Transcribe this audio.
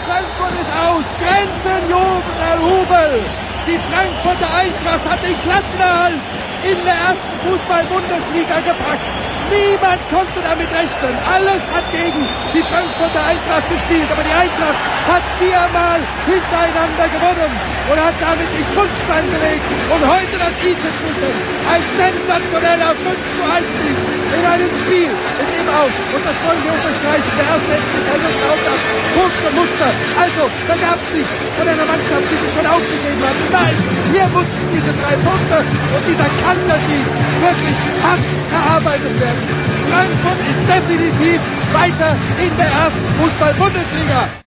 Frankfurt ist aus. Grenzenjubel. Die Frankfurter Eintracht hat den Klassenerhalt in der ersten Fußball-Bundesliga gepackt. Niemand konnte damit rechnen. Alles hat gegen die Frankfurter Eintracht gespielt. Aber die Eintracht hat 4-mal hintereinander gewonnen und hat damit den Grundstein gelegt. Und heute das i Tüpfelchen. Ein sensationeller 5:1-Sieg in einem Spiel, in dem auch, und das wollen wir unterstreichen, der erste FC Kaiserslautern Punkte musste. Also, da gab es nichts von einer Mannschaft, die sich schon aufgegeben hat. Nein, hier mussten diese 3 Punkte und dieser Kantersieg wirklich hart erarbeitet werden. Frankfurt ist definitiv weiter in der ersten Fußball-Bundesliga.